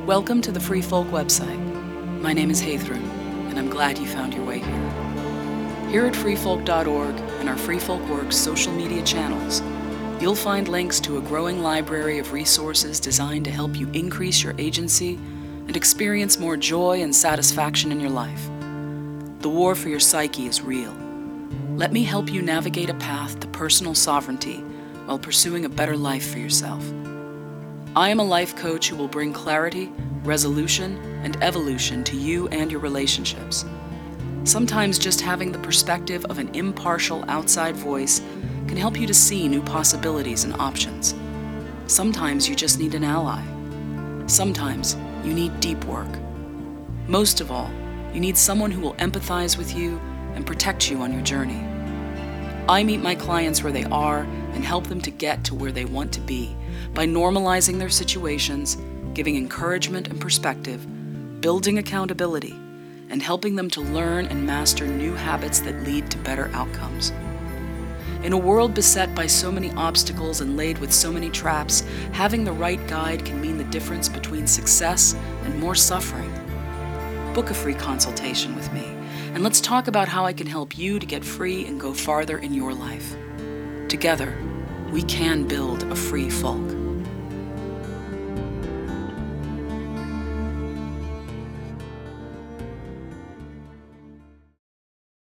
Welcome to the Free Folk website. My name is Haithram, and I'm glad you found your way here. Here at freefolk.org and our Free Folk Works social media channels, you'll find links to a growing library of resources designed to help you increase your agency and experience more joy and satisfaction in your life. The war for your psyche is real. Let me help you navigate a path to personal sovereignty while pursuing a better life for yourself. I am a life coach who will bring clarity, resolution, and evolution to you and your relationships. Sometimes just having the perspective of an impartial outside voice can help you to see new possibilities and options. Sometimes you just need an ally. Sometimes you need deep work. Most of all, you need someone who will empathize with you and protect you on your journey. I meet my clients where they are and help them to get to where they want to be by normalizing their situations, giving encouragement and perspective, building accountability, and helping them to learn and master new habits that lead to better outcomes. In a world beset by so many obstacles and laid with so many traps, having the right guide can mean the difference between success and more suffering. Book a free consultation with me, and let's talk about how I can help you to get free and go farther in your life. Together, we can build a free folk.